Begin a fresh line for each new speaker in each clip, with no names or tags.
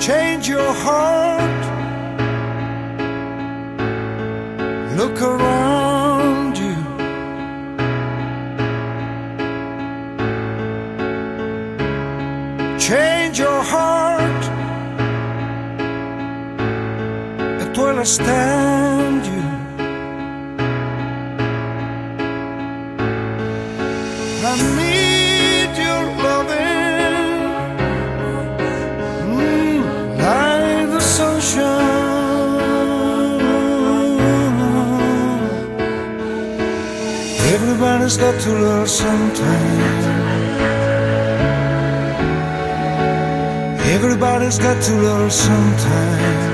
Change your heart. Look around you. Change your heart. It will stand you. I need your loving, like the sunshine. Everybody's got to love sometime. Everybody's got to love sometime.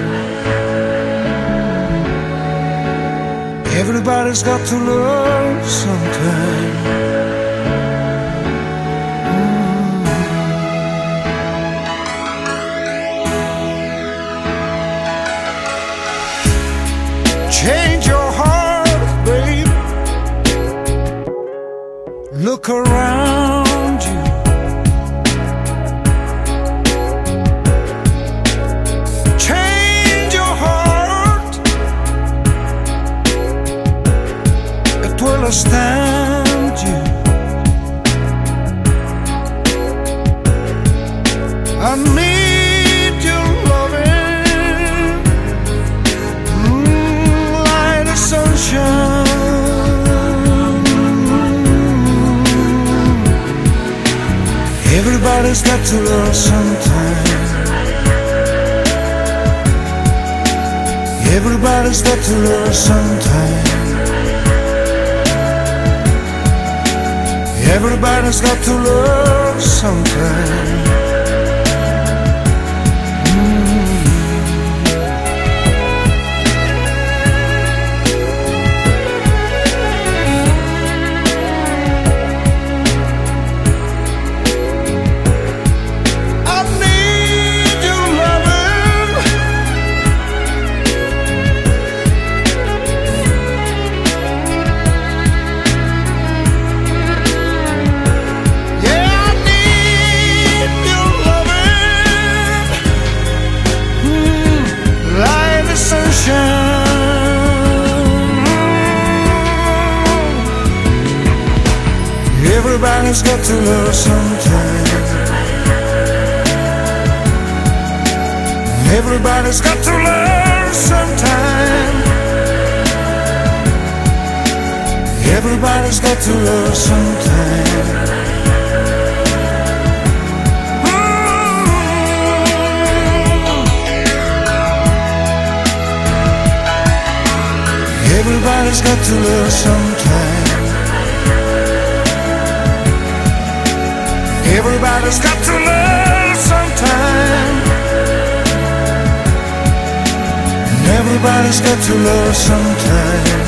Everybody's got to love sometime. Change your heart, babe. Look around you. Change your heart. It will stand you. I need your loving, like the sunshine. Everybody's got to love sometime. Everybody's got to love sometime. Everybody's got to love sometime. Everybody's got to love sometime. Everybody's got to love sometime. Everybody's got to love sometime. Everybody's got to love sometime. Everybody's got to love sometime. Everybody's got to love sometime.